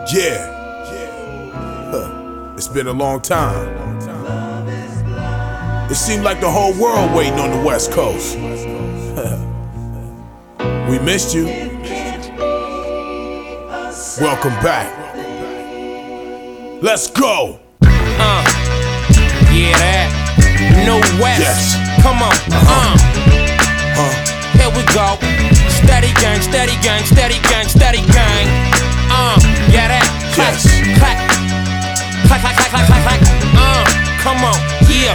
Yeah. It's been a long time. It seemed like the whole world waiting on the West Coast. We missed you. Welcome back. Let's go. Yeah, that. No West. Yes. Come on. Here we go. Steady gang, steady gang, steady gang, steady gang. Yeah, that. Clack, Yes. clack. Clack, clack, clack, clack, clack, clack. Come on. Yeah.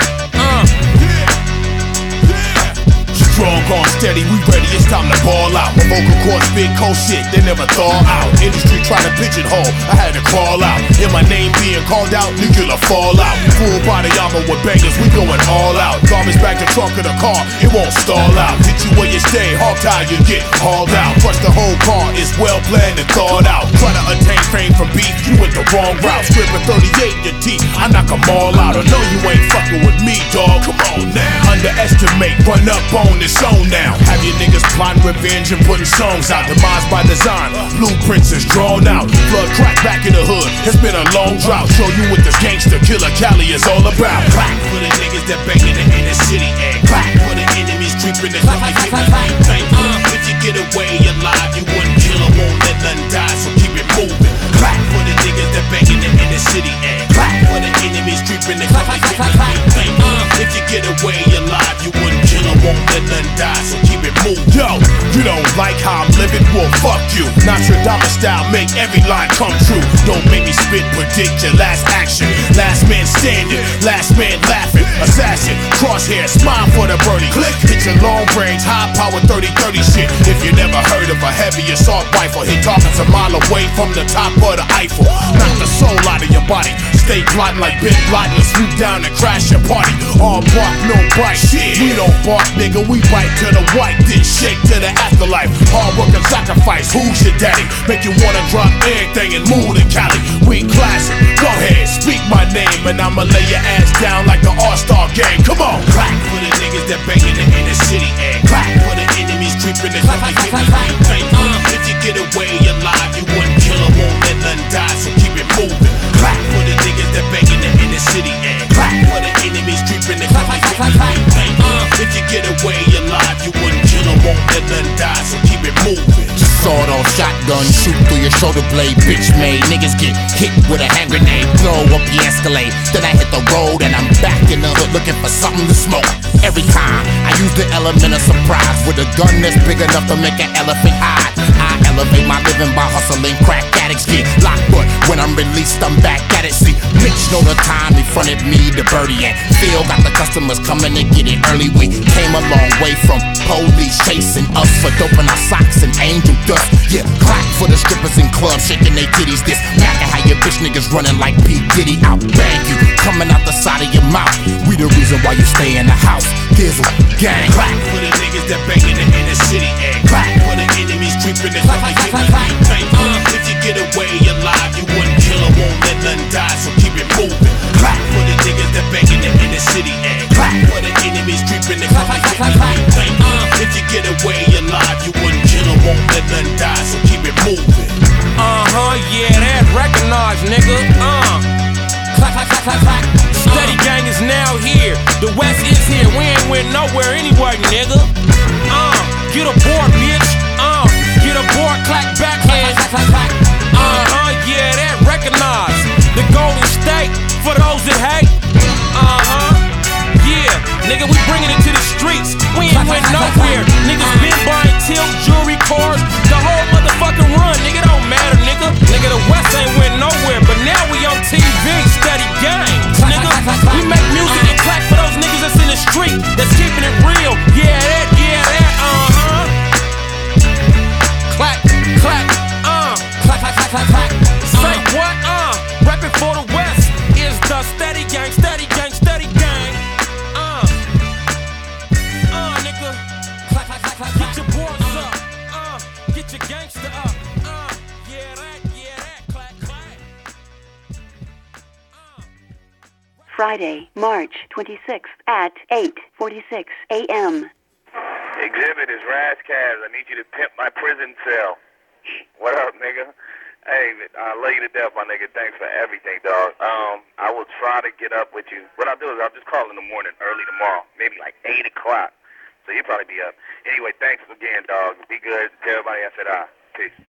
Strong on steady, we ready, it's time to ball out. My vocal cords big cold shit, they never thaw out. Industry try to pigeonhole, I had to crawl out. Hear my name being called out, nuclear fallout. Full body armor with bangers, we going all out. Garbage back the trunk of the car, it won't stall out. Hit you where you stay, hog tie, you get hauled out. Crush the whole car, it's well planned and thought out. Try to attain fame from beef, you went the wrong route. Scribbling 38 in your teeth, I knock them all out. I know you ain't fucking with me, dog, come on now. Underestimate, run up on this zone now. Have your niggas plotting revenge and putting songs out. Demise by design, blueprints is drawn out. Blood crack back in the hood, it's been a long drought. Show you what this gangster killer Cali is all about. Clack for the niggas that bangin' in the inner city, and clack for the enemies creeping and coming. If you get away alive, you wouldn't kill or won't let nothing die, so keep it moving. Clack for the niggas that bangin' in the city, and clack for the enemies creeping and coming. If you get away alive, you wouldn't kill or won't let nothing die, so keep it moving. Yo, you don't like how I'm living? Well, fuck you. Nostradamus style, make every line come true. Don't make me spit, predict your last action. Last man standing, last man laughing. Assassin, crosshair, smile for the birdie. Click, hit your long range, high power 30-30 shit. If you never heard of a heavy assault rifle, hit targets a mile away from the top of the Eiffel. Knock the soul out of your body. Stay plotting like big plotting and swoop down and crash your party. All bark, no bite. Shit, we don't bark, nigga. We bite to the white, then shake to the afterlife. Hard work and sacrifice. Who's your daddy? Make you wanna drop everything and move to Cali. We classic. Go ahead, speak my name, and I'ma lay your ass down like the All-Star game. Come on, clap for the niggas that bangin' in the city, and clap for the enemies creeping and coming. If you get away alive, you wouldn't kill or won't let nothing die, so keep it moving. Clap for the niggas that bangin' in the city, and clap for the enemies creeping and coming. If you get away alive, you wouldn't kill or won't let nothing die, so keep it moving. Sawed off shotgun, shoot through your shoulder blade. Bitch made niggas get hit with a hand grenade. Blow up the Escalade, then I hit the road and I'm back in the hood looking for something to smoke. Every time I use the element of surprise with a gun that's big enough to make an elephant hide. I elevate my living by hustling. Crack addicts get locked, but when I'm released, I'm back at it. See, Mitch know the time in front of me, the birdie, and Phil got the customers coming to get it early. We came a long way from police chasing us for dope in our socks and angel dust. Yeah, clap for the strippers in clubs shaking their titties. This mackin' how your bitch niggas running like P. Diddy. Out bang you, coming out the side of your mouth. We the reason why you stay in the house. Dizzle, gang. Clap for the niggas that bangin' in the city, and clap for the enemies creeping and coming. If you get away alive, you wouldn't kill or won't let nothing die, so keep it moving. Clap for the niggas that bangin' in the city, and clap for the enemies creeping and coming. If you get away alive, you wouldn't kill or won't let nothing die, so keep it moving. Yeah, that recognized, nigga. Clack, clack, clack, clack, clack. Steady gang is now here. The West is here. We ain't went nowhere anyway, nigga. Get aboard, bitch. Get aboard, clack backhead. Yeah, that recognized. The Golden State for those that hate. Yeah, nigga, we bringing it to the streets. We ain't went nowhere. Niggas been buying tilt, jewelry, cars, the whole motherfucking run. Nigga, don't matter, nigga. Nigga, the West ain't went nowhere, but now we on TV, steady gang. Nigga, we make music and clap for those niggas that's in the street, that's keeping it real. Yeah, that, clap, clap, clap, clap, clap, clap, clap. Say what, reppin' for the West is the steady gang, steady gang, steady gang. Nigga, clap, clap, clap, clap, get your boys up, get your gangster up, yeah, that, clap, clap. Friday, March 26th at 8:46 a.m. Exhibit is Razzcast. I need you to pimp my prison cell. What up, nigga? Hey, I love you to death, my nigga. Thanks for everything, dog. I will try to get up with you. What I'll do is I'll just call in the morning, early tomorrow, maybe like 8 o'clock. So you'll probably be up. Anyway, thanks again, dog. Be good. Tell everybody I said hi. Peace.